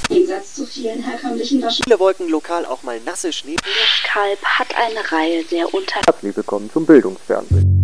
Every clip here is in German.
Im Gegensatz zu vielen herkömmlichen Waschen. Viele Wolken, lokal auch mal nasse Schnee. Kalb hat eine Reihe sehr Herzlich willkommen zum Bildungsfernsehen.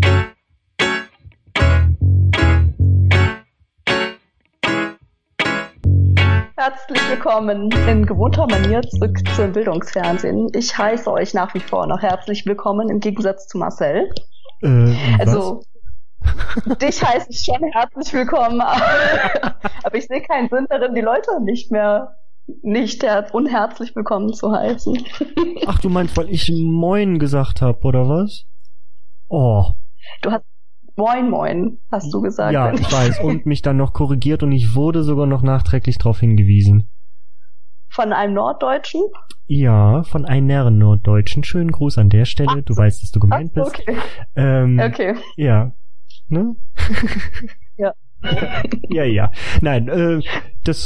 Herzlich willkommen in gewohnter Manier zurück zum Bildungsfernsehen. Ich heiße euch nach wie vor noch herzlich willkommen, im Gegensatz zu Marcel. Also, dich heiße ich schon herzlich willkommen, aber ich sehe keinen Sinn darin, die Leute nicht unherzlich willkommen zu heißen. Ach, du meinst, weil ich Moin gesagt habe, oder was? Oh. Du hast Moin Moin, hast du gesagt. Ja, ich weiß. Und mich dann noch korrigiert und ich wurde sogar noch nachträglich darauf hingewiesen. Von einem Norddeutschen? Ja, von einer Norddeutschen. Schönen Gruß an der Stelle. Du weißt, dass du gemeint bist. Okay. Okay. Ja. Ne? Ja. Ja. Nein, das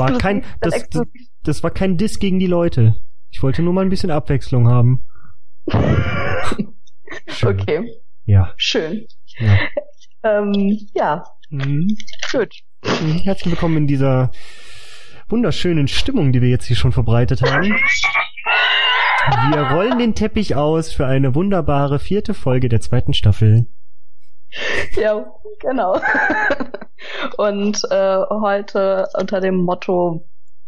war kein Diss gegen die Leute. Ich wollte nur mal ein bisschen Abwechslung haben. Schön. Okay. Ja. Schön. Ja. Ja. Gut. Herzlich willkommen in dieser wunderschönen Stimmung, die wir jetzt hier schon verbreitet haben. Wir rollen den Teppich aus für eine wunderbare 4. Folge der 2. Staffel. Ja, genau. Und heute unter dem Motto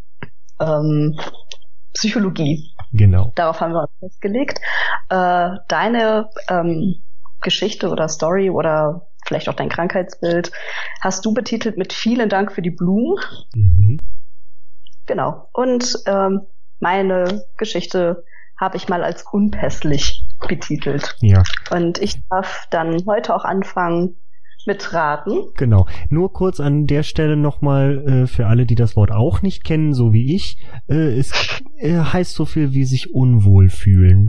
Psychologie. Genau. Darauf haben wir uns festgelegt. Deine Geschichte oder Story oder vielleicht auch dein Krankheitsbild hast du betitelt mit Vielen Dank für die Blumen. Mhm. Genau. Und meine Geschichte habe ich mal als unpässlich betitelt. Ja. Und ich darf dann heute auch anfangen mit Raten. Genau. Nur kurz an der Stelle nochmal für alle, die das Wort auch nicht kennen, so wie ich. Es heißt so viel wie sich unwohl fühlen.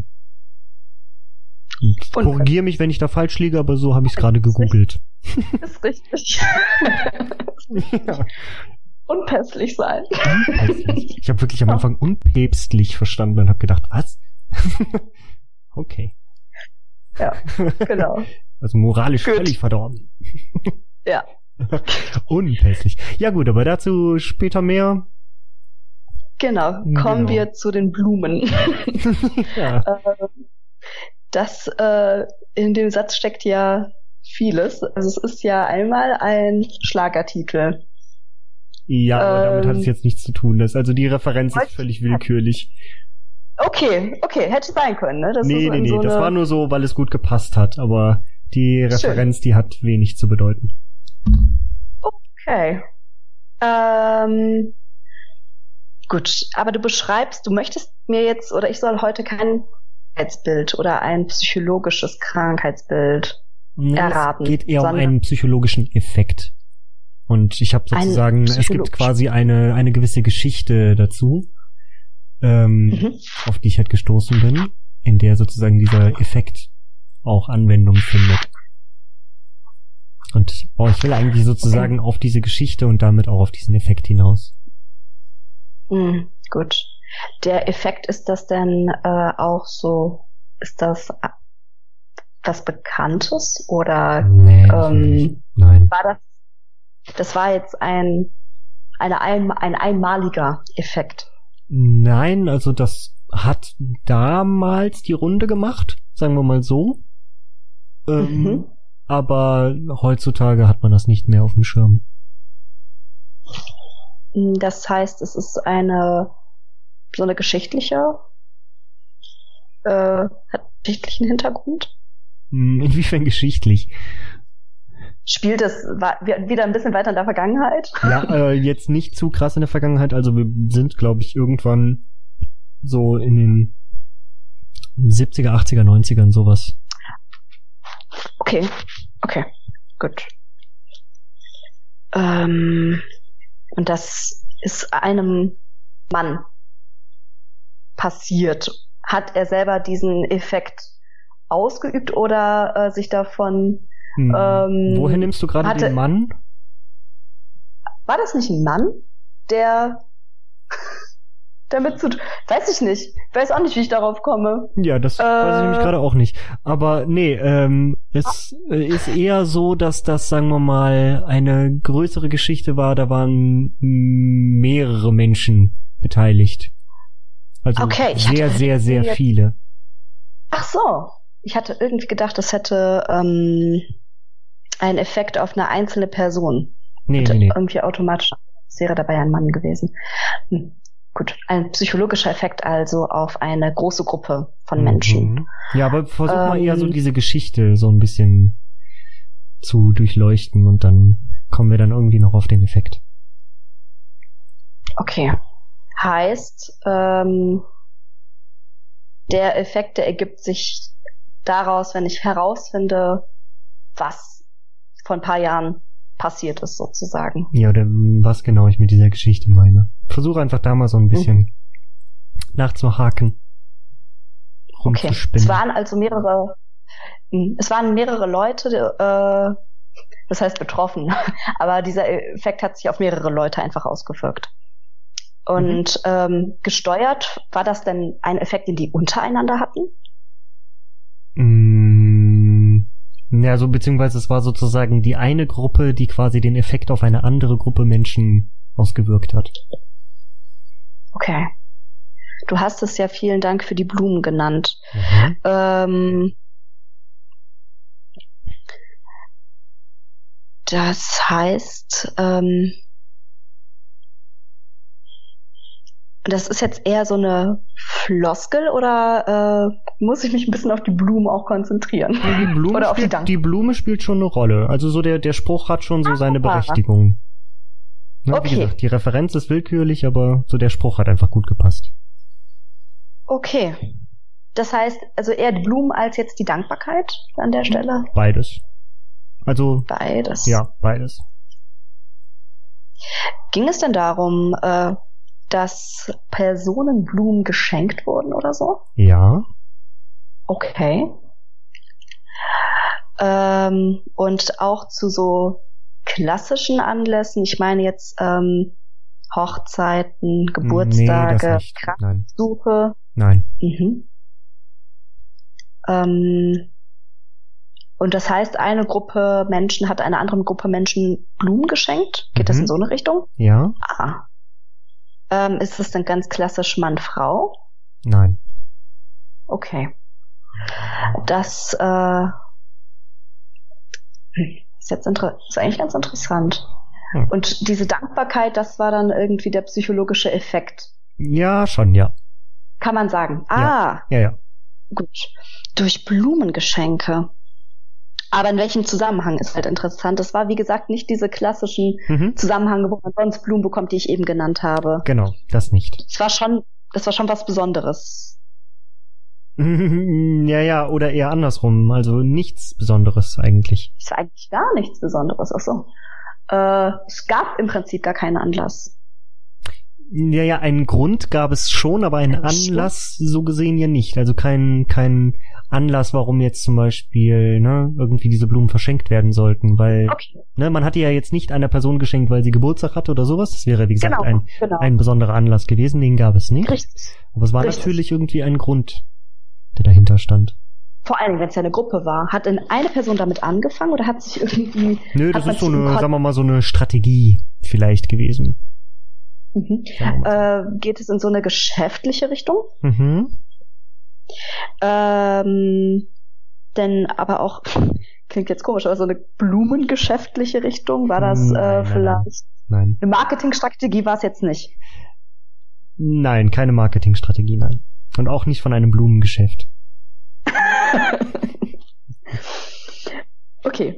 Korrigiere mich, wenn ich da falsch liege, aber so habe ich es gerade gegoogelt. Ist richtig. Ja. Unpässlich sein. Unpässlich. Ich habe wirklich am Anfang unpäpstlich verstanden und habe gedacht, was? Okay. Ja, genau. Also moralisch völlig verdorben. Ja. Unpässlich. Ja gut, aber dazu später mehr. Genau. Kommen wir zu den Blumen. Ja. In dem Satz steckt ja vieles. Also es ist ja einmal ein Schlagertitel. Ja, aber damit hat es jetzt nichts zu tun. Also die Referenz ist völlig willkürlich. Okay, hätte sein können, ne? Nee, so das war nur so, weil es gut gepasst hat, aber die Referenz, die hat wenig zu bedeuten. Okay. Gut, aber du möchtest mir jetzt, oder ich soll heute kein Krankheitsbild oder ein psychologisches Krankheitsbild erraten. Es geht eher um einen psychologischen Effekt. Und ich habe sozusagen, es gibt quasi eine gewisse Geschichte dazu, auf die ich halt gestoßen bin, in der sozusagen dieser Effekt auch Anwendung findet. Und ich will eigentlich sozusagen auf diese Geschichte und damit auch auf diesen Effekt hinaus. Gut. Der Effekt, ist das denn auch so, ist das was Bekanntes oder nee, nein. Das war jetzt ein einmaliger Effekt? Nein, also das hat damals die Runde gemacht, sagen wir mal so. Aber heutzutage hat man das nicht mehr auf dem Schirm. Das heißt, es ist so eine geschichtliche, hat geschichtlichen Hintergrund? Inwiefern geschichtlich? Spielt es wieder ein bisschen weiter in der Vergangenheit? Ja, jetzt nicht zu krass in der Vergangenheit. Also wir sind, glaube ich, irgendwann so in den 70er, 80er, 90ern sowas. Okay, gut. Und das ist einem Mann passiert. Hat er selber diesen Effekt ausgeübt oder sich davon woher nimmst du gerade den Mann? War das nicht ein Mann, der damit zu tun? Weiß ich nicht. Weiß auch nicht, wie ich darauf komme. Ja, das weiß ich nämlich gerade auch nicht. Aber nee, es ist eher so, dass das, sagen wir mal, eine größere Geschichte war. Da waren mehrere Menschen beteiligt. Also Okay, sehr viele. Ach so. Ich hatte irgendwie gedacht, das hätte einen Effekt auf eine einzelne Person. Nee. Irgendwie automatisch. Das wäre dabei ein Mann gewesen. Gut, ein psychologischer Effekt also auf eine große Gruppe von Menschen. Ja, aber versuch mal eher so diese Geschichte so ein bisschen zu durchleuchten und dann kommen wir dann irgendwie noch auf den Effekt. Okay. Heißt, der Effekt, der ergibt sich daraus, wenn ich herausfinde, was vor ein paar Jahren passiert ist, sozusagen. Ja, oder was genau ich mit dieser Geschichte meine. Versuche einfach da mal so ein bisschen nachzuhaken. Okay, es waren also mehrere Leute, das heißt betroffen, aber dieser Effekt hat sich auf mehrere Leute einfach ausgewirkt. Und gesteuert, war das denn ein Effekt, den die untereinander hatten? Ja, so beziehungsweise es war sozusagen die eine Gruppe, die quasi den Effekt auf eine andere Gruppe Menschen ausgewirkt hat. Okay. Du hast es ja, vielen Dank für die Blumen genannt. Das heißt, das ist jetzt eher so eine Floskel oder muss ich mich ein bisschen auf die Blumen auch konzentrieren? Ja, die Blume spielt schon eine Rolle. Also so der Spruch hat schon so seine Berechtigung. Ne, okay. Wie gesagt, die Referenz ist willkürlich, aber so der Spruch hat einfach gut gepasst. Okay. Das heißt, also eher die Blumen als jetzt die Dankbarkeit an der Stelle? Beides. Also beides. Ja, beides. Ging es denn darum, dass Personen Blumen geschenkt wurden oder so? Ja. Okay. Und auch zu so klassischen Anlässen, ich meine jetzt Hochzeiten, Geburtstage, Krankenbesuche. Nein. Und das heißt, eine Gruppe Menschen hat einer anderen Gruppe Menschen Blumen geschenkt? Geht das in so eine Richtung? Ja. Ist es denn ganz klassisch Mann-Frau? Nein. Okay. Das ist eigentlich ganz interessant. Und diese Dankbarkeit, das war dann irgendwie der psychologische Effekt. Ja, schon, ja. Kann man sagen. Ja. Gut. Durch Blumengeschenke. Aber in welchem Zusammenhang ist halt interessant. Das war, wie gesagt, nicht diese klassischen Zusammenhänge, wo man sonst Blumen bekommt, die ich eben genannt habe. Genau, das nicht. Das war schon was Besonderes. Ja, oder eher andersrum. Also nichts Besonderes eigentlich. Es war eigentlich gar nichts Besonderes. Ach so. Es gab im Prinzip gar keinen Anlass. Ja, einen Grund gab es schon, aber einen Anlass so gesehen ja nicht. Also kein Anlass, warum jetzt zum Beispiel irgendwie diese Blumen verschenkt werden sollten, weil man hat die ja jetzt nicht einer Person geschenkt, weil sie Geburtstag hatte oder sowas. Das wäre, wie gesagt, ein besonderer Anlass gewesen, den gab es nicht. Richtig. Aber es war natürlich irgendwie ein Grund, der dahinter stand. Vor allem, wenn es ja eine Gruppe war. Hat denn eine Person damit angefangen oder hat sich irgendwie... Nö, das ist so eine, sagen wir mal, so eine Strategie vielleicht gewesen. Geht es in so eine geschäftliche Richtung? Denn aber auch, klingt jetzt komisch, aber so eine blumengeschäftliche Richtung, war das vielleicht? Nein. Eine Marketingstrategie war es jetzt nicht? Nein, keine Marketingstrategie, nein. Und auch nicht von einem Blumengeschäft. Okay.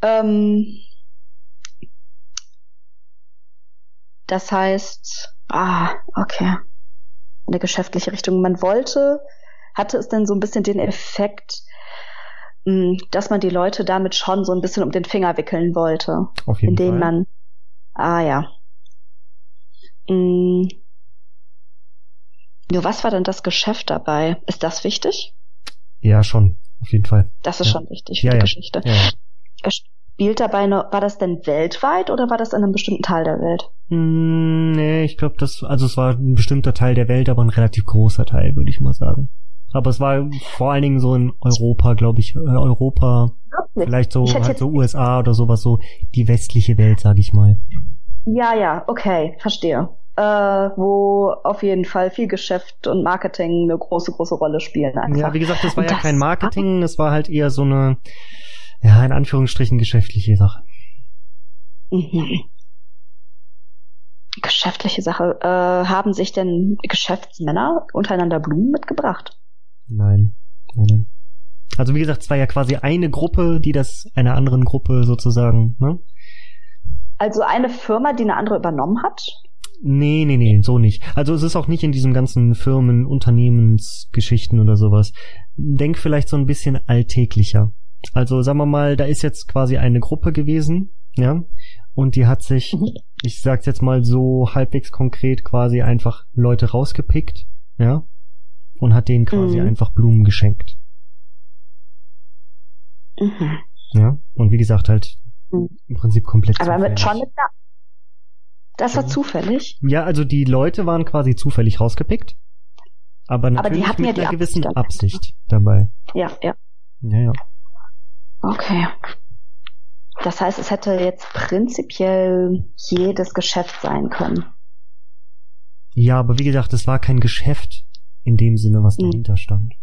Das heißt, okay. Eine geschäftliche Richtung. Hatte es denn so ein bisschen den Effekt, dass man die Leute damit schon so ein bisschen um den Finger wickeln wollte? Auf jeden Fall. Indem man, Nur was war denn das Geschäft dabei? Ist das wichtig? Ja, schon. Auf jeden Fall. Das ist schon wichtig für die Geschichte. Ja. spielt dabei war das denn weltweit oder war das in einem bestimmten Teil der Welt? Nee, ich glaube, es war ein bestimmter Teil der Welt, aber ein relativ großer Teil, würde ich mal sagen. Aber es war vor allen Dingen so in Europa, glaube ich, Wirklich? Vielleicht so halt so USA oder sowas, so die westliche Welt, sage ich mal. Ja, okay, verstehe. Wo auf jeden Fall viel Geschäft und Marketing eine große, große Rolle spielen einfach. Ja, wie gesagt, das war ja kein Marketing, das war halt eher so eine, ja, in Anführungsstrichen geschäftliche Sache. Mhm. Geschäftliche Sache. Haben sich denn Geschäftsmänner untereinander Blumen mitgebracht? Nein. Also wie gesagt, es war ja quasi eine Gruppe, die das einer anderen Gruppe sozusagen, ne? Also eine Firma, die eine andere übernommen hat? Nee, so nicht. Also es ist auch nicht in diesem ganzen Firmen, Unternehmensgeschichten oder sowas. Denk vielleicht so ein bisschen alltäglicher. Also sagen wir mal, da ist jetzt quasi eine Gruppe gewesen, ja, und die hat sich, ich sag's jetzt mal so halbwegs konkret, quasi einfach Leute rausgepickt, ja, und hat denen quasi einfach Blumen geschenkt. Mhm. Ja, und wie gesagt halt im Prinzip komplett zufällig. Aber das war zufällig? Ja, also die Leute waren quasi zufällig rausgepickt, aber natürlich die hatten mit ja einer die gewissen Absicht dabei. Ja. Ja. Okay. Das heißt, es hätte jetzt prinzipiell jedes Geschäft sein können. Ja, aber wie gesagt, es war kein Geschäft in dem Sinne, was dahinter stand.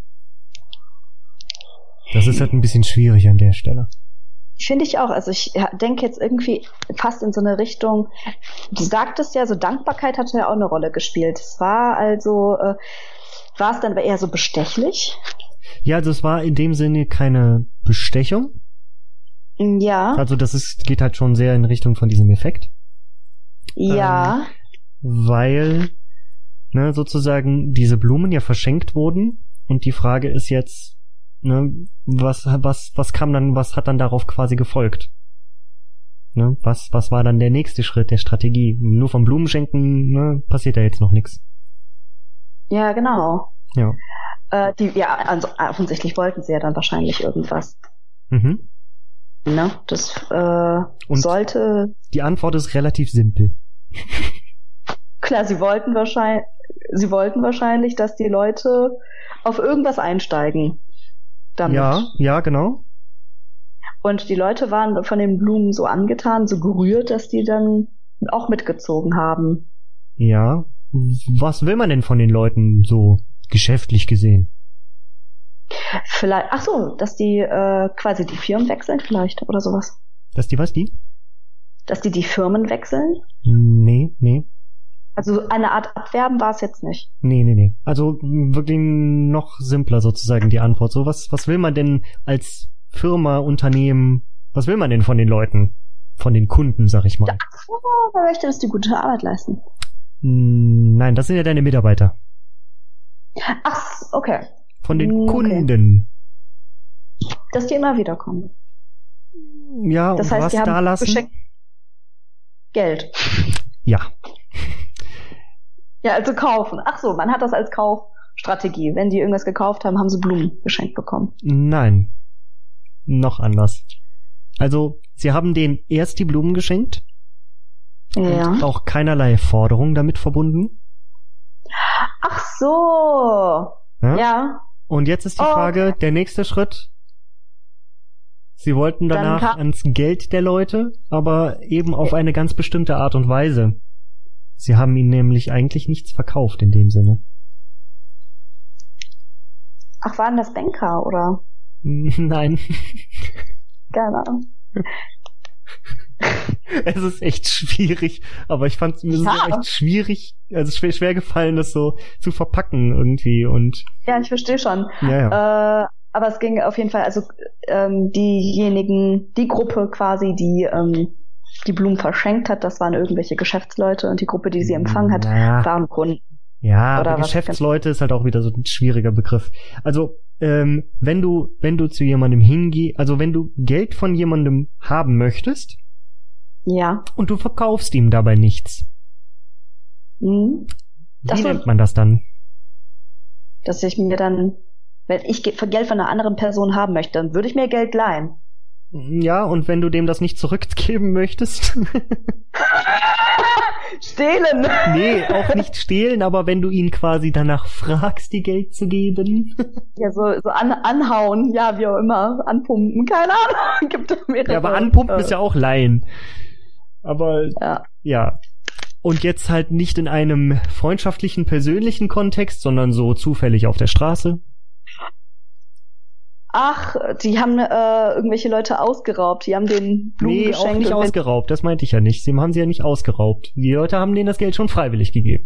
Das ist halt ein bisschen schwierig an der Stelle. Finde ich auch. Also ich denke jetzt irgendwie fast in so eine Richtung, du sagtest ja, so Dankbarkeit hatte ja auch eine Rolle gespielt. Es war also, war es dann eher so bestechlich? Ja, also es war in dem Sinne keine Bestechung. Ja. Also geht halt schon sehr in Richtung von diesem Effekt. Ja. Weil, ne, sozusagen diese Blumen ja verschenkt wurden und die Frage ist jetzt, ne, was hat dann darauf quasi gefolgt? Ne, was war dann der nächste Schritt der Strategie? Nur vom Blumenschenken, ne, passiert da jetzt noch nichts. Ja, genau. Ja. Also offensichtlich wollten sie ja dann wahrscheinlich irgendwas. Mhm. Ne, das und sollte. Die Antwort ist relativ simpel. Klar, sie wollten wahrscheinlich, dass die Leute auf irgendwas einsteigen. Damit. Ja, genau. Und die Leute waren von den Blumen so angetan, so gerührt, dass die dann auch mitgezogen haben. Ja. Was will man denn von den Leuten so geschäftlich gesehen? Vielleicht, ach so, dass die quasi die Firmen wechseln vielleicht oder sowas. Dass die was, die? Dass die Firmen wechseln? Nee. Also eine Art Abwerben war es jetzt nicht. Nee. Also wirklich noch simpler sozusagen die Antwort. So, was will man denn als Firma, Unternehmen, was will man denn von den Leuten? Von den Kunden, sag ich mal. Ja, man möchte, dass die gute Arbeit leisten. Nein, das sind ja deine Mitarbeiter. Ach, okay. Von den Kunden. Dass die immer wiederkommen. Ja, das und heißt, was die haben da lassen? Geld. Ja. Ja, also kaufen. Ach so, man hat das als Kaufstrategie. Wenn die irgendwas gekauft haben, haben sie Blumen geschenkt bekommen. Nein. Noch anders. Also, sie haben denen erst die Blumen geschenkt. Ja. Und auch keinerlei Forderung damit verbunden. Ach so. Ja. Und jetzt ist die Frage, der nächste Schritt. Sie wollten danach ans Geld der Leute, aber eben auf eine ganz bestimmte Art und Weise. Sie haben ihnen nämlich eigentlich nichts verkauft in dem Sinne. Ach, waren das Banker, oder? Nein. Keine Ahnung. Es ist echt schwierig, aber ich fand es echt schwierig, also schwer gefallen, das so zu verpacken irgendwie und. Ja, ich verstehe schon. Ja. Aber es ging auf jeden Fall, also die Gruppe quasi, die die Blumen verschenkt hat, das waren irgendwelche Geschäftsleute und die Gruppe, die sie empfangen hat, waren Kunden. Ja, aber Geschäftsleute ist halt auch wieder so ein schwieriger Begriff. Also, wenn du zu jemandem hingehst, also wenn du Geld von jemandem haben möchtest, ja, und du verkaufst ihm dabei nichts. Wie nennt man das dann? Dass ich mir dann, wenn ich Geld von einer anderen Person haben möchte, dann würde ich mir Geld leihen. Ja, und wenn du dem das nicht zurückgeben möchtest? Stehlen! Nee, auch nicht stehlen, aber wenn du ihn quasi danach fragst, dir Geld zu geben. Ja, so anhauen, ja, wie auch immer, anpumpen, keine Ahnung, gibt es mehrere. Ja, aber anpumpen ist ja auch leihen. Aber, ja. Und jetzt halt nicht in einem freundschaftlichen, persönlichen Kontext, sondern so zufällig auf der Straße. Ach, die haben irgendwelche Leute ausgeraubt. Die haben denen Blumen geschenkt. Nee, auch nicht ausgeraubt. Das meinte ich ja nicht. Sie haben sie ja nicht ausgeraubt. Die Leute haben denen das Geld schon freiwillig gegeben.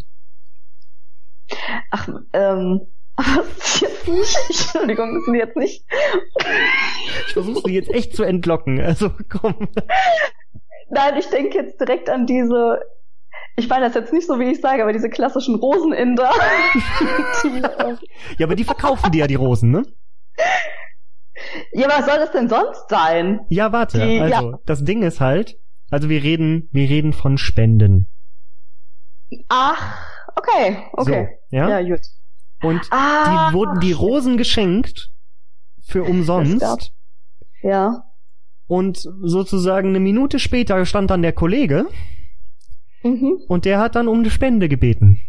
Ach, was ist jetzt nicht? Entschuldigung, das sind jetzt nicht. Ich versuche sie jetzt echt zu entlocken. Also, komm. Nein, ich denke jetzt direkt an diese... Ich meine das jetzt nicht so, wie ich sage, aber diese klassischen Roseninder. Ja, aber die verkaufen dir ja die Rosen, ne? Ja, was soll das denn sonst sein? Ja, warte, das Ding ist halt, also wir reden von Spenden. Ach, okay. So, ja, gut. Und die wurden die Rosen geschenkt für umsonst. Ja. Und sozusagen eine Minute später stand dann der Kollege und der hat dann um eine Spende gebeten.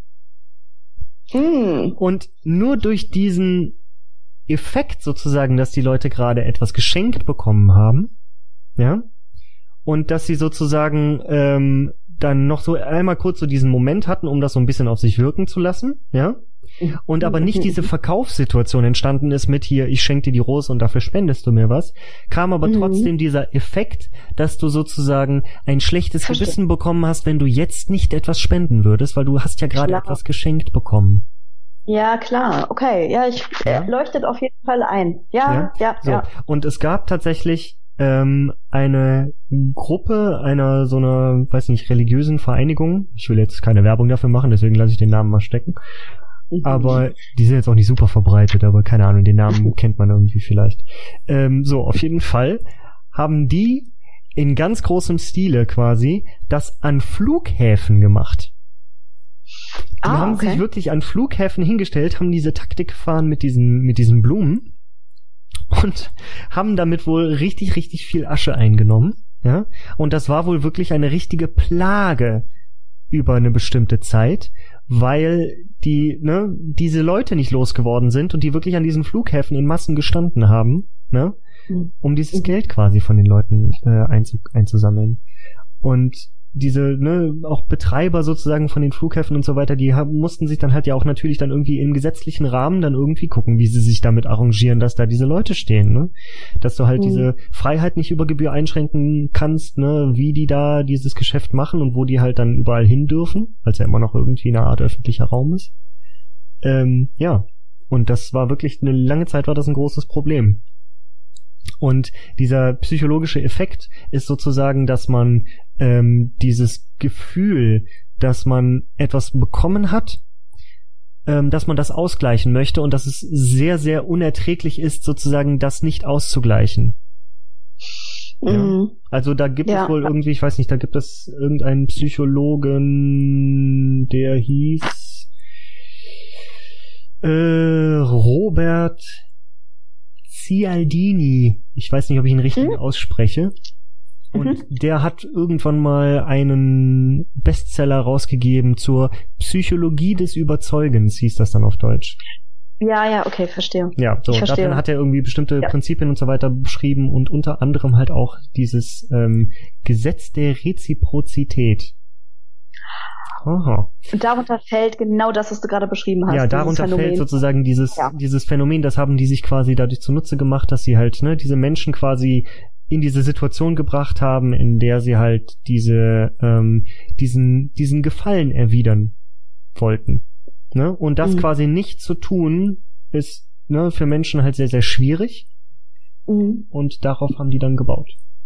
Und nur durch diesen Effekt sozusagen, dass die Leute gerade etwas geschenkt bekommen haben, ja, und dass sie sozusagen dann noch so einmal kurz so diesen Moment hatten, um das so ein bisschen auf sich wirken zu lassen, ja, und aber nicht diese Verkaufssituation entstanden ist mit hier, ich schenke dir die Rose und dafür spendest du mir was, kam aber trotzdem dieser Effekt, dass du sozusagen ein schlechtes Gewissen bekommen hast, wenn du jetzt nicht etwas spenden würdest, weil du hast ja gerade etwas geschenkt bekommen. Ja, klar, okay. Ja, leuchtet auf jeden Fall ein. Ja. So. Und es gab tatsächlich eine Gruppe einer so einer, weiß nicht, religiösen Vereinigung. Ich will jetzt keine Werbung dafür machen, deswegen lasse ich den Namen mal stecken. Aber die sind jetzt auch nicht super verbreitet, aber keine Ahnung, den Namen kennt man irgendwie vielleicht. So, auf jeden Fall haben die in ganz großem Stile quasi das an Flughäfen gemacht. Die haben sich wirklich an Flughäfen hingestellt, haben diese Taktik gefahren mit diesen Blumen und haben damit wohl richtig, richtig viel Asche eingenommen, ja. Und das war wohl wirklich eine richtige Plage über eine bestimmte Zeit, weil diese Leute nicht losgeworden sind und die wirklich an diesen Flughäfen in Massen gestanden haben, ne, um dieses Geld quasi von den Leuten einzusammeln. Und diese, auch Betreiber sozusagen von den Flughäfen und so weiter, die mussten sich dann halt ja auch natürlich dann irgendwie im gesetzlichen Rahmen dann irgendwie gucken, wie sie sich damit arrangieren, dass da diese Leute stehen, ne? Dass du halt diese Freiheit nicht über Gebühr einschränken kannst, ne? Wie die da dieses Geschäft machen und wo die halt dann überall hin dürfen, weil es ja immer noch irgendwie eine Art öffentlicher Raum ist. Ja. Und das war wirklich, eine lange Zeit war das ein großes Problem. Und dieser psychologische Effekt ist sozusagen, dass man dieses Gefühl, dass man etwas bekommen hat, dass man das ausgleichen möchte und dass es sehr, sehr unerträglich ist, sozusagen das nicht auszugleichen. Ja. Also da gibt es wohl irgendwie, ich weiß nicht, da gibt es irgendeinen Psychologen, der hieß Robert Cialdini. Ich weiß nicht, ob ich ihn richtig ausspreche. Und der hat irgendwann mal einen Bestseller rausgegeben zur Psychologie des Überzeugens, hieß das dann auf Deutsch. Ja, okay, verstehe. Ja, so, darin hat er irgendwie bestimmte Prinzipien und so weiter beschrieben und unter anderem halt auch dieses Gesetz der Reziprozität. Aha. Und darunter fällt genau das, was du gerade beschrieben hast. Ja, darunter fällt sozusagen dieses Phänomen, das haben die sich quasi dadurch zunutze gemacht, dass sie halt, diese Menschen quasi in diese Situation gebracht haben, in der sie halt diesen Gefallen erwidern wollten. Ne? Und das quasi nicht zu tun, ist für Menschen halt sehr, sehr schwierig. Und darauf haben die dann gebaut.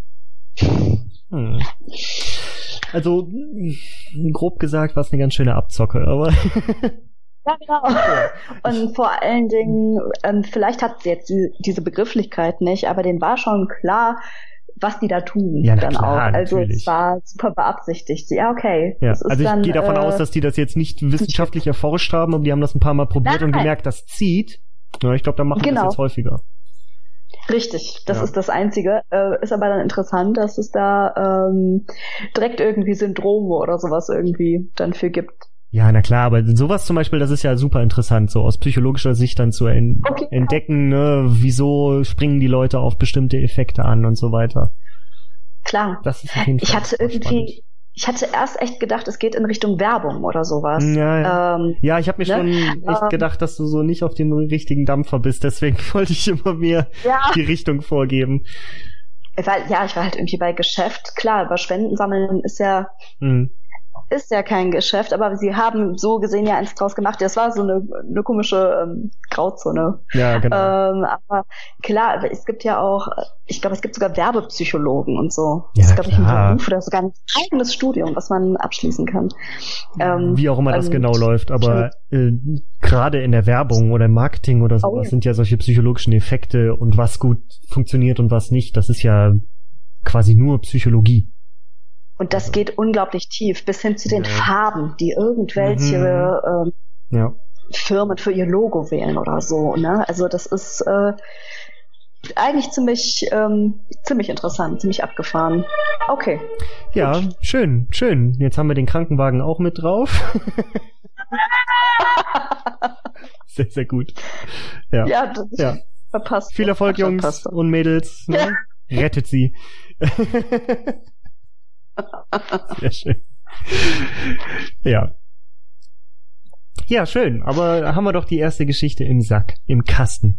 Also, grob gesagt, war es eine ganz schöne Abzocke, aber... Ja, genau. Und vor allen Dingen, vielleicht hat sie jetzt diese Begrifflichkeit nicht, aber denen war schon klar, was die da tun. Ja, dann klar, auch. Also natürlich. es war super beabsichtigt. Ja, okay. Ja, das ist also ich dann, gehe davon aus, dass die das jetzt nicht wissenschaftlich erforscht haben, aber die haben das ein paar Mal probiert und gemerkt, das zieht. Ja, ich glaube, dann machen die das jetzt häufiger. Richtig, das ist das Einzige. Ist aber dann interessant, dass es da direkt irgendwie Syndrome oder sowas irgendwie dann für gibt. Ja, na klar, aber sowas zum Beispiel, das ist ja super interessant, so aus psychologischer Sicht dann zu entdecken, ne, wieso springen die Leute auf bestimmte Effekte an und so weiter. Klar. Das ist auf jeden Fall spannend. Ich hatte erst echt gedacht, es geht in Richtung Werbung oder sowas. Ja, ja, ich habe mir schon echt gedacht, dass du so nicht auf dem richtigen Dampfer bist, deswegen wollte ich immer mehr die Richtung vorgeben. Ich war halt irgendwie bei Geschäft. Klar, aber Spenden sammeln ist ja kein Geschäft, aber sie haben so gesehen ja eins draus gemacht. Das war so eine komische Grauzone. Ja, genau. Aber klar, es gibt ja auch, ich glaube, es gibt sogar Werbepsychologen und so. Das ist, glaube ich, ein Beruf oder sogar ein eigenes Studium, was man abschließen kann. Wie auch immer das genau läuft, aber gerade in der Werbung oder im Marketing oder sowas sind ja solche psychologischen Effekte und was gut funktioniert und was nicht, das ist ja quasi nur Psychologie. Und das geht unglaublich tief, bis hin zu den Farben, die irgendwelche Firmen für ihr Logo wählen oder so. Ne? Also das ist eigentlich ziemlich interessant, ziemlich abgefahren. Okay. Ja, gut. Schön. Jetzt haben wir den Krankenwagen auch mit drauf. Sehr, sehr gut. Ja, das verpasst. Viel Erfolg, Jungs und Mädels. Ne? Rettet sie. Sehr schön. Ja. Ja, schön. Aber haben wir doch die erste Geschichte im Sack, im Kasten.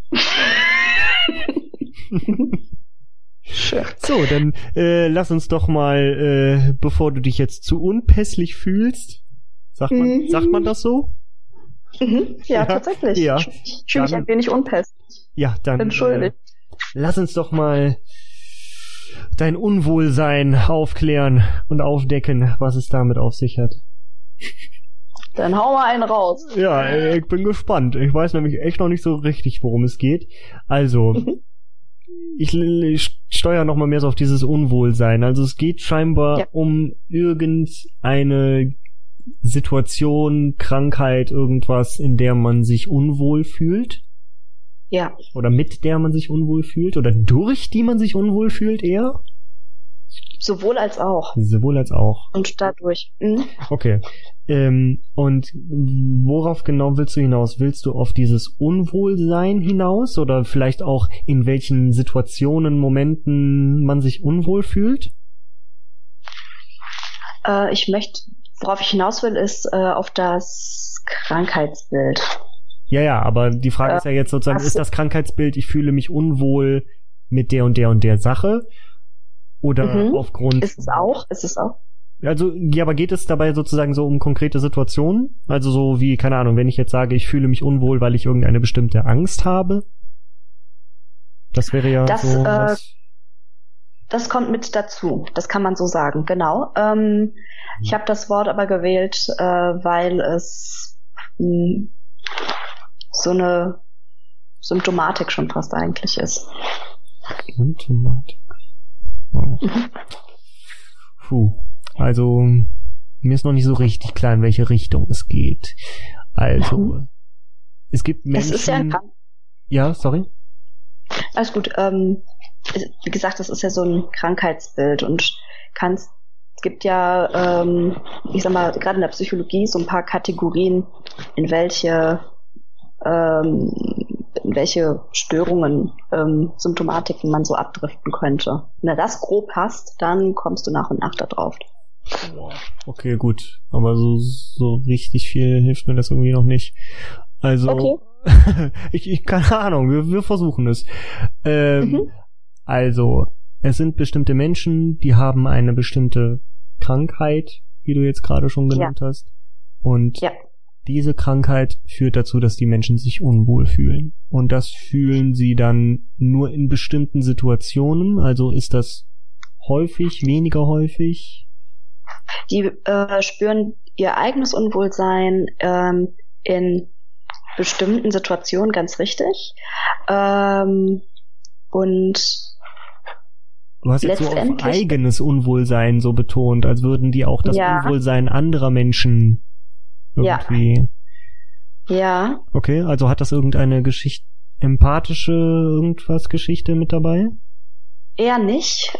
So, dann lass uns doch mal, bevor du dich jetzt zu unpässlich fühlst, sagt man das so? Ja, tatsächlich. Ja. Ich fühle mich ein wenig unpässlich. Ja, dann entschuldigt. Lass uns doch mal dein Unwohlsein aufklären und aufdecken, was es damit auf sich hat. Dann hau mal einen raus. Ja, ich bin gespannt. Ich weiß nämlich echt noch nicht so richtig, worum es geht. Also, ich steuere noch mal mehr so auf dieses Unwohlsein. Also es geht scheinbar um irgendeine Situation, Krankheit, irgendwas, in der man sich unwohl fühlt. Ja. Oder mit der man sich unwohl fühlt oder durch die man sich unwohl fühlt eher? Sowohl als auch. Sowohl als auch. Und dadurch. Okay. Und worauf genau willst du hinaus? Willst du auf dieses Unwohlsein hinaus oder vielleicht auch in welchen Situationen, Momenten man sich unwohl fühlt? Worauf ich hinaus will, ist auf das Krankheitsbild. Ja, aber die Frage ist ja jetzt sozusagen, ist das Krankheitsbild, ich fühle mich unwohl mit der und der und der Sache? Oder aufgrund... Ist es auch? Also, ja, aber geht es dabei sozusagen so um konkrete Situationen? Also so wie, keine Ahnung, wenn ich jetzt sage, ich fühle mich unwohl, weil ich irgendeine bestimmte Angst habe? Das wäre ja so was... Das kommt mit dazu, das kann man so sagen, genau. Ich habe das Wort aber gewählt, weil es so eine Symptomatik schon fast eigentlich ist. Symptomatik. Oh. Also mir ist noch nicht so richtig klar, in welche Richtung es geht. Also es gibt Menschen... Es ist ja ja, sorry? Alles gut. Wie gesagt, das ist ja so ein Krankheitsbild und es gibt ja, ich sag mal, gerade in der Psychologie so ein paar Kategorien, in welche Störungen, Symptomatiken man so abdriften könnte. Wenn das grob hast, dann kommst du nach und nach da drauf. Okay, gut. Aber so richtig viel hilft mir das irgendwie noch nicht. Also, okay. ich keine Ahnung, wir versuchen es. Also, es sind bestimmte Menschen, die haben eine bestimmte Krankheit, wie du jetzt gerade schon genannt hast. Und diese Krankheit führt dazu, dass die Menschen sich unwohl fühlen. Und das fühlen sie dann nur in bestimmten Situationen. Also ist das häufig, weniger häufig? Die spüren ihr eigenes Unwohlsein in bestimmten Situationen ganz richtig. Und du hast jetzt so auf eigenes Unwohlsein so betont, als würden die auch das Unwohlsein anderer Menschen irgendwie... Ja. Okay, also hat das irgendeine empathische irgendwas Geschichte mit dabei? Eher nicht.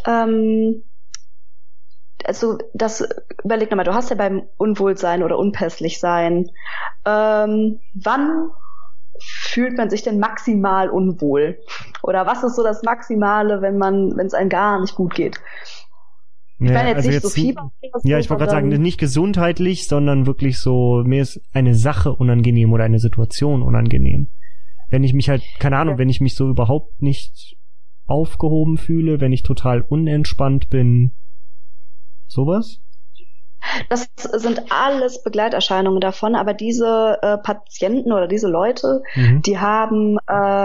Also überleg nochmal, du hast ja beim Unwohlsein oder Unpässlichsein, wann fühlt man sich denn maximal unwohl? Oder was ist so das Maximale, wenn es einem gar nicht gut geht? Ich meine jetzt nicht so Fieber. Ja, ich wollte gerade sagen, nicht gesundheitlich, sondern wirklich so, mir ist eine Sache unangenehm oder eine Situation unangenehm. Wenn ich mich halt, keine Ahnung, wenn ich mich so überhaupt nicht aufgehoben fühle, wenn ich total unentspannt bin, sowas? Das sind alles Begleiterscheinungen davon, aber diese Patienten oder diese Leute, die haben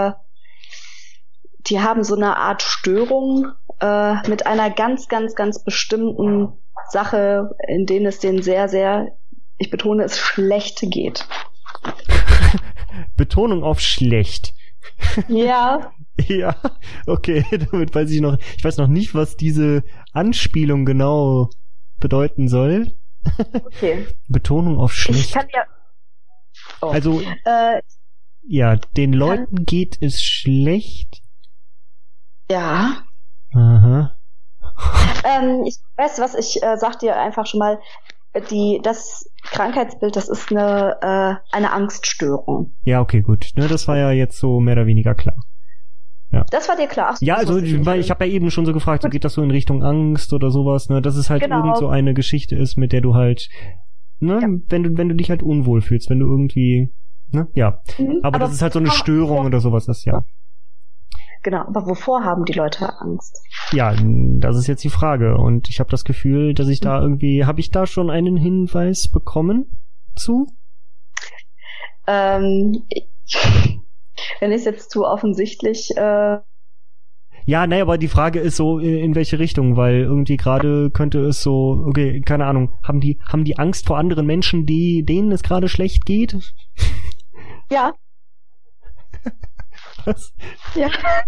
so eine Art Störung mit einer ganz, ganz, ganz bestimmten Sache, in denen es denen sehr, sehr, ich betone es, schlecht geht. Betonung auf schlecht. Ja. Ja, okay, damit weiß ich weiß noch nicht, was diese Anspielung genau bedeuten soll. Okay. Betonung auf schlecht. Ich kann ja... Oh. Also, ja, den Leuten geht es schlecht. Ja. Aha. Ich weiß was, ich sag dir einfach schon mal, das Krankheitsbild, das ist eine Angststörung. Ja, okay, gut. Ne, das war ja jetzt so mehr oder weniger klar. Ja. Das war dir klar? Ach, ja, also ich habe ja eben schon so gefragt, so geht das so in Richtung Angst oder sowas, ne, dass es halt irgend so eine Geschichte ist, mit der du halt, ne, ja. wenn du dich halt unwohl fühlst, wenn du irgendwie, ne, ja. Aber das ist halt so eine Störung oder sowas, das ja. Genau, aber wovor haben die Leute Angst? Ja, das ist jetzt die Frage und ich habe das Gefühl, dass ich da irgendwie, habe ich da schon einen Hinweis bekommen zu? Wenn ich es jetzt zu offensichtlich... Ja, naja, aber die Frage ist so, in welche Richtung, weil irgendwie gerade könnte es so, okay, keine Ahnung, haben die Angst vor anderen Menschen, denen es gerade schlecht geht? Ja. Was? Ja.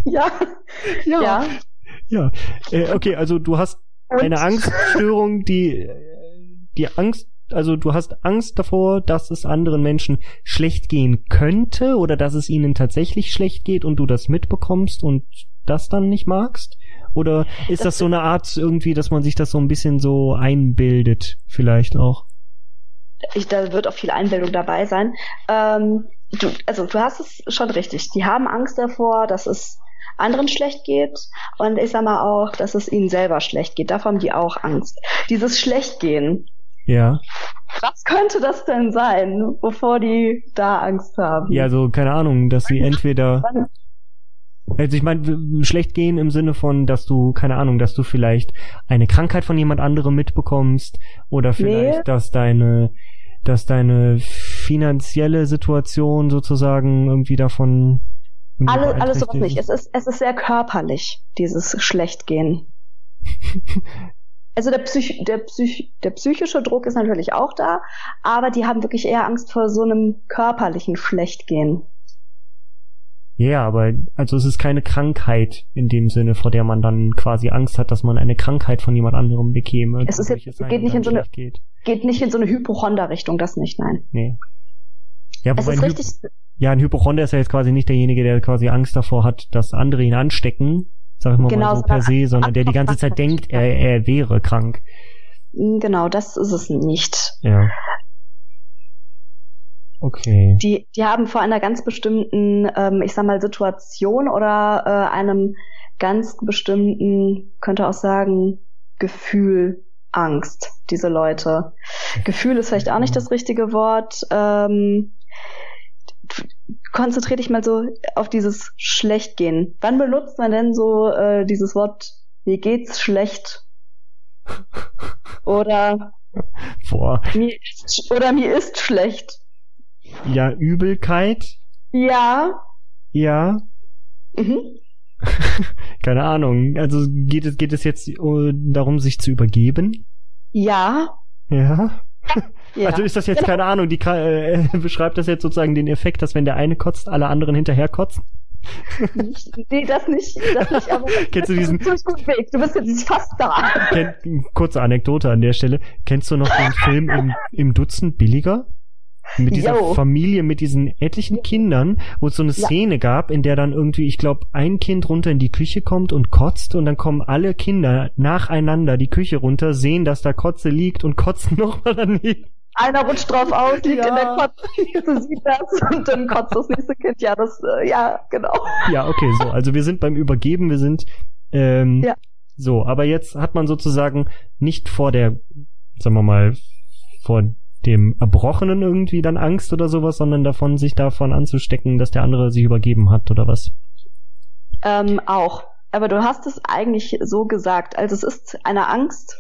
Okay, also du hast eine Angststörung, die Angst, also du hast Angst davor, dass es anderen Menschen schlecht gehen könnte oder dass es ihnen tatsächlich schlecht geht und du das mitbekommst und das dann nicht magst? Oder ist das so eine Art irgendwie, dass man sich das so ein bisschen so einbildet, vielleicht auch? Da wird auch viel Einbildung dabei sein. Du hast es schon richtig. Die haben Angst davor, dass es anderen schlecht geht und ich sag mal auch, dass es ihnen selber schlecht geht. Davor haben die auch Angst. Dieses Schlechtgehen. Ja. Was könnte das denn sein, wovor die da Angst haben? Ja, so, keine Ahnung, dass sie entweder... Also ich meine, schlecht gehen im Sinne von, dass du, keine Ahnung, dass du vielleicht eine Krankheit von jemand anderem mitbekommst oder vielleicht, dass deine finanzielle Situation sozusagen irgendwie davon... Alles sowas nicht. Es ist sehr körperlich, dieses Schlechtgehen. Also der psychische Druck ist natürlich auch da, aber die haben wirklich eher Angst vor so einem körperlichen Schlechtgehen. Ja, aber also es ist keine Krankheit in dem Sinne, vor der man dann quasi Angst hat, dass man eine Krankheit von jemand anderem bekäme. Es ist geht nicht in so eine Hypochonder-Richtung, das nicht, nein. Nee. Ja, es ist richtig. Ein Hypochonder ist ja jetzt quasi nicht derjenige, der quasi Angst davor hat, dass andere ihn anstecken, sag ich mal so per se, sondern der die ganze Zeit denkt, er wäre krank. Genau, das ist es nicht. Ja. Okay. Die haben vor einer ganz bestimmten, ich sag mal, Situation oder einem ganz bestimmten, könnte auch sagen, Gefühl, Angst, diese Leute. Gefühl ist vielleicht auch nicht das richtige Wort. Konzentrier dich mal so auf dieses Schlechtgehen. Wann benutzt man denn so dieses Wort, mir geht's schlecht? Oder mir ist schlecht. Ja, Übelkeit? Ja. Ja. Keine Ahnung. Also geht es jetzt darum, sich zu übergeben? Ja. Ja. Ja. Also ist das jetzt, keine Ahnung, die beschreibt das jetzt sozusagen den Effekt, dass wenn der eine kotzt, alle anderen hinterher kotzen? Nee, das nicht, aber kennst du diesen Weg. Du bist jetzt fast da. Kurze Anekdote an der Stelle. Kennst du noch den Film im Dutzend billiger? mit dieser Familie, mit diesen etlichen Kindern, wo es so eine Szene gab, in der dann irgendwie, ich glaube, ein Kind runter in die Küche kommt und kotzt und dann kommen alle Kinder nacheinander die Küche runter, sehen, dass da Kotze liegt und kotzen nochmal daneben. Einer rutscht drauf aus, liegt in der Kotze, sieht das und dann kotzt das nächste Kind. Ja, genau. Ja, okay, so. Also wir sind beim Übergeben, wir sind so, aber jetzt hat man sozusagen nicht vor der, sagen wir mal, vor dem Erbrochenen irgendwie dann Angst oder sowas, sondern sich davon anzustecken, dass der andere sich übergeben hat oder was? Auch. Aber du hast es eigentlich so gesagt. Also es ist eine Angst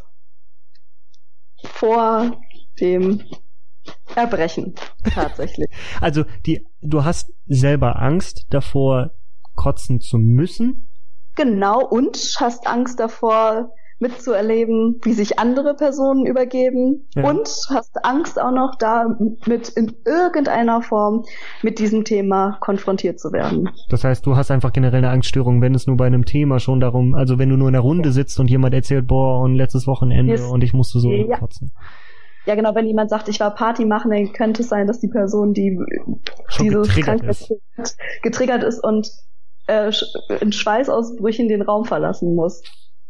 vor dem Erbrechen, tatsächlich. Also du hast selber Angst davor, kotzen zu müssen? Genau, und hast Angst davor, mitzuerleben, wie sich andere Personen übergeben, und hast Angst auch noch damit in irgendeiner Form mit diesem Thema konfrontiert zu werden. Das heißt, du hast einfach generell eine Angststörung, wenn es nur bei einem Thema schon darum, also wenn du nur in der Runde sitzt und jemand erzählt, boah, und letztes Wochenende und ich musste so kotzen. Ja, genau, wenn jemand sagt, ich war Party machen, dann könnte es sein, dass die Person, die dieses Krankheit getriggert ist und in Schweißausbrüchen den Raum verlassen muss.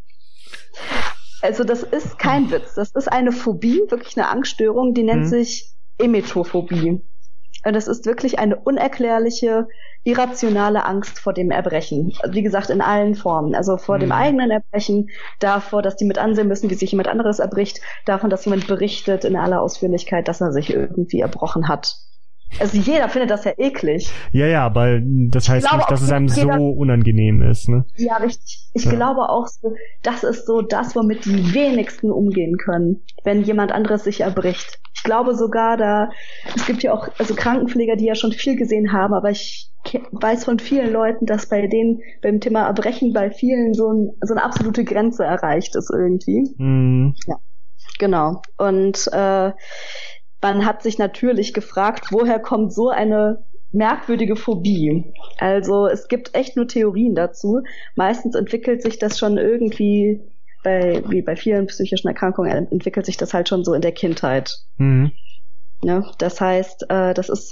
Also das ist kein Witz. Das ist eine Phobie, wirklich eine Angststörung, die nennt sich Emetophobie. Und das ist wirklich eine unerklärliche, irrationale Angst vor dem Erbrechen. Wie gesagt, in allen Formen. Also vor dem eigenen Erbrechen, davor, dass die mit ansehen müssen, wie sich jemand anderes erbricht, davon, dass jemand berichtet in aller Ausführlichkeit, dass er sich irgendwie erbrochen hat. Also jeder findet das ja eklig. Ja, aber das heißt nicht, dass es einem so unangenehm ist, ne? Ja, richtig. Ich glaube auch, das ist so das, womit die wenigsten umgehen können, wenn jemand anderes sich erbricht. Ich glaube sogar, es gibt ja auch Krankenpfleger, die ja schon viel gesehen haben, aber ich weiß von vielen Leuten, dass bei denen beim Thema Erbrechen bei vielen so eine absolute Grenze erreicht ist irgendwie. Ja, genau. Und man hat sich natürlich gefragt, woher kommt so eine merkwürdige Phobie? Also es gibt echt nur Theorien dazu. Meistens entwickelt sich das schon irgendwie, wie bei vielen psychischen Erkrankungen, entwickelt sich das halt schon so in der Kindheit. Ja, das heißt, das ist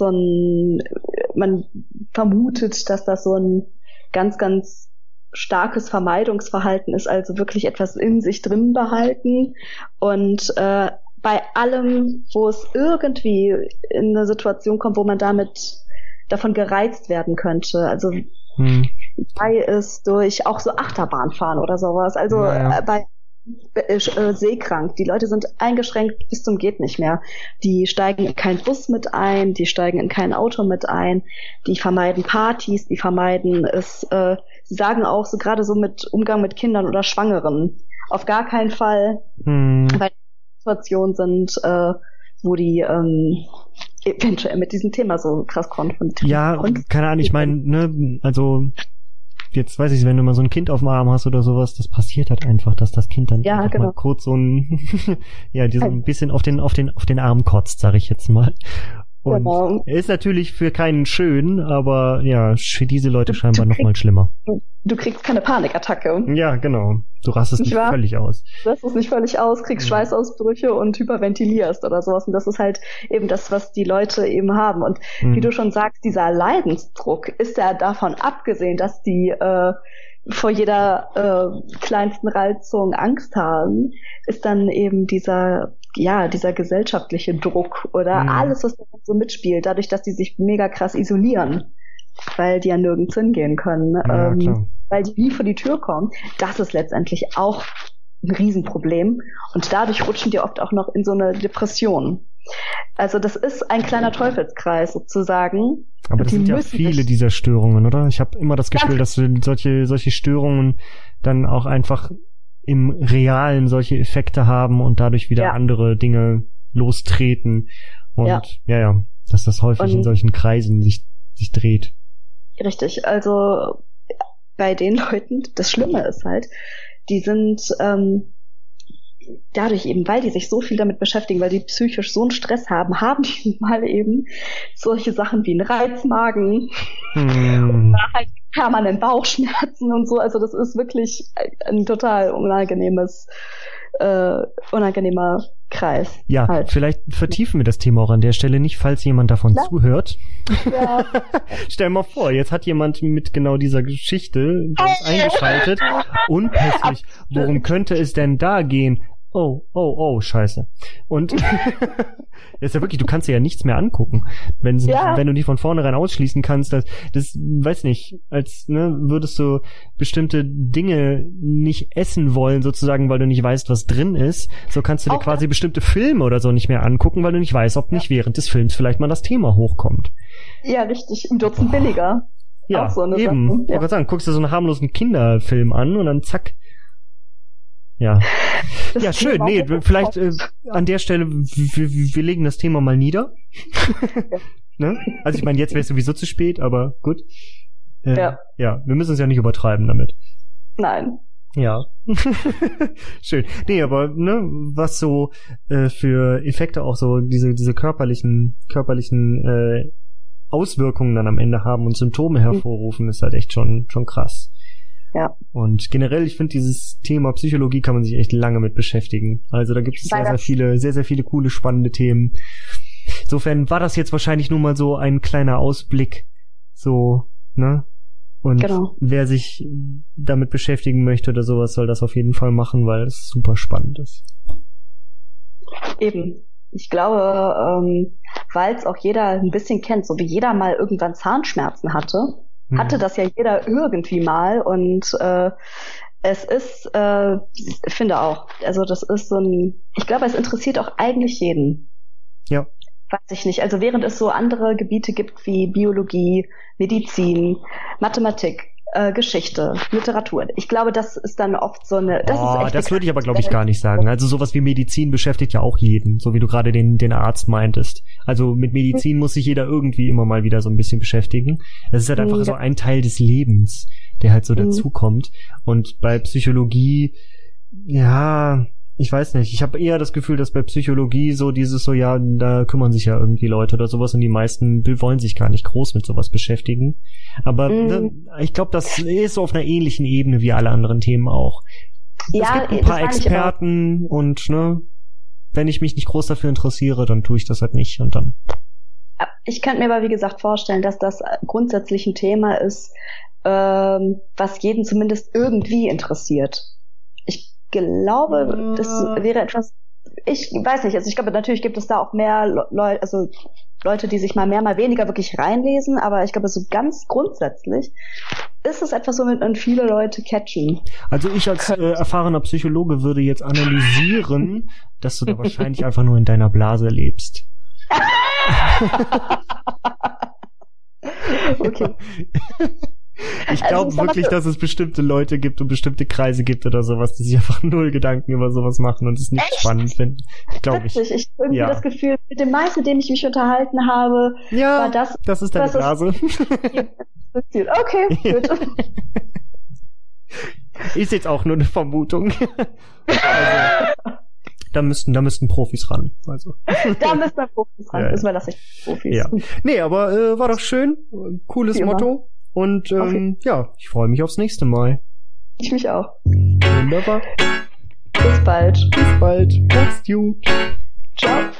man vermutet, dass das so ein ganz, ganz starkes Vermeidungsverhalten ist, also wirklich etwas in sich drin behalten und bei allem, wo es irgendwie in eine Situation kommt, wo man davon gereizt werden könnte. Also sei es durch auch so Achterbahnfahren oder sowas. Also bei seekrank. Die Leute sind eingeschränkt bis zum geht nicht mehr. Die steigen in keinen Bus mit ein, die steigen in kein Auto mit ein, die vermeiden Partys, die vermeiden es, sie sagen auch so gerade so mit Umgang mit Kindern oder Schwangeren auf gar keinen Fall, weil Situationen sind, wo die eventuell mit diesem Thema so krass konfrontiert. Ja, keine Ahnung, ich meine, ne, also jetzt weiß ich, wenn du mal so ein Kind auf dem Arm hast oder sowas, das passiert halt einfach, dass das Kind dann mal kurz so ein so ein bisschen auf den Arm kotzt, sag ich jetzt mal. Und ist natürlich für keinen schön, aber ja, für diese Leute scheinbar noch mal schlimmer. Du kriegst keine Panikattacke. Ja, genau. Du rastest nicht völlig aus. Du rastest nicht völlig aus, kriegst Schweißausbrüche und hyperventilierst oder sowas. Und das ist halt eben das, was die Leute eben haben. Und wie du schon sagst, dieser Leidensdruck ist ja davon abgesehen, dass die vor jeder kleinsten Reizung Angst haben, ist dann eben dieser gesellschaftliche Druck oder alles, was da so mitspielt, dadurch, dass die sich mega krass isolieren, weil die ja nirgends hingehen können, weil die nie vor die Tür kommen. Das ist letztendlich auch ein Riesenproblem und dadurch rutschen die oft auch noch in so eine Depression. Also das ist ein kleiner Teufelskreis sozusagen. Aber das sind ja viele dieser Störungen, oder? Ich habe immer das Gefühl, dass solche Störungen dann auch einfach im Realen solche Effekte haben und dadurch wieder andere Dinge lostreten. Und dass das häufig in solchen Kreisen sich dreht. Richtig, also bei den Leuten, das Schlimme ist halt, die sind dadurch eben, weil die sich so viel damit beschäftigen, weil die psychisch so einen Stress haben die mal eben solche Sachen wie einen Reizmagen oder halt permanent Bauchschmerzen und so. Also das ist wirklich ein total unangenehmer Kreis. Ja, halt. Vielleicht vertiefen wir das Thema auch an der Stelle nicht, falls jemand davon zuhört. Ja. Stell mal vor, jetzt hat jemand mit genau dieser Geschichte uns eingeschaltet. Unpässlich. Worum könnte es denn da gehen? Oh, scheiße. Und ist ja wirklich, du kannst dir ja nichts mehr angucken. Wenn du dich von vornherein ausschließen kannst, das weiß nicht, als würdest du bestimmte Dinge nicht essen wollen, sozusagen, weil du nicht weißt, was drin ist. So kannst du dir quasi bestimmte Filme oder so nicht mehr angucken, weil du nicht weißt, ob nicht während des Films vielleicht mal das Thema hochkommt. Ja, richtig. Ein Dutzend billiger. Ja, auch so eine eben. Sache. Ich wollte gerade sagen, guckst du so einen harmlosen Kinderfilm an und dann zack. Ja. Ja, schön. Nee, vielleicht an der Stelle, wir legen das Thema mal nieder. Ne? Also ich meine, jetzt wäre es sowieso zu spät, aber gut. Ja, wir müssen es ja nicht übertreiben damit. Nein. Ja. Schön. Nee, aber was so für Effekte auch so diese körperlichen Auswirkungen dann am Ende haben und Symptome hervorrufen, ist halt echt schon krass. Ja. Und generell, ich finde, dieses Thema Psychologie kann man sich echt lange mit beschäftigen. Also da gibt es sehr viele coole, spannende Themen. Insofern war das jetzt wahrscheinlich nur mal so ein kleiner Ausblick. So, ne? Und wer sich damit beschäftigen möchte oder sowas, soll das auf jeden Fall machen, weil es super spannend ist. Eben. Ich glaube, weil es auch jeder ein bisschen kennt, so wie jeder mal irgendwann Zahnschmerzen hatte das ja jeder irgendwie mal und es ist, finde auch, also das ist so ich glaube, es interessiert auch eigentlich jeden. Ja. Weiß ich nicht. Also während es so andere Gebiete gibt wie Biologie, Medizin, Mathematik, Geschichte, Literatur. Ich glaube, das ist dann oft so eine... Das würde ich aber, glaube ich, gar nicht sagen. Also sowas wie Medizin beschäftigt ja auch jeden, so wie du gerade den Arzt meintest. Also mit Medizin muss sich jeder irgendwie immer mal wieder so ein bisschen beschäftigen. Es ist halt einfach so ein Teil des Lebens, der halt so dazukommt. Und bei Psychologie, ich weiß nicht. Ich habe eher das Gefühl, dass bei Psychologie so da kümmern sich ja irgendwie Leute oder sowas und die meisten wollen sich gar nicht groß mit sowas beschäftigen. Aber ich glaube, das ist so auf einer ähnlichen Ebene wie alle anderen Themen auch. Es gibt ein paar Experten und wenn ich mich nicht groß dafür interessiere, dann tue ich das halt nicht und dann. Ich könnte mir aber, wie gesagt, vorstellen, dass das grundsätzlich ein Thema ist, was jeden zumindest irgendwie interessiert. Ich glaube, das wäre etwas, ich weiß nicht, also ich glaube, natürlich gibt es da auch mehr Leute, die sich mal mehr, mal weniger wirklich reinlesen, aber ich glaube, so ganz grundsätzlich ist es etwas, womit viele Leute catchen. Also ich als erfahrener Psychologe würde jetzt analysieren, dass du da wahrscheinlich einfach nur in deiner Blase lebst. Okay. Ich glaube wirklich, dass es bestimmte Leute gibt und bestimmte Kreise gibt oder sowas, die sich einfach null Gedanken über sowas machen und es nicht spannend finden. Glaube ich. Ich habe irgendwie das Gefühl, mit dem meisten, mit dem ich mich unterhalten habe, war das ist deine Blase. Okay, gut. Ist jetzt auch nur eine Vermutung. Also, da müssten Profis ran. Also. Da müssten Profis ran. Das überlasse ich Profis. Ja. Nee, aber war doch schön. Cooles Motto. Und ich freue mich aufs nächste Mal. Ich mich auch. Wunderbar. Bis bald. Mach's gut. Ciao.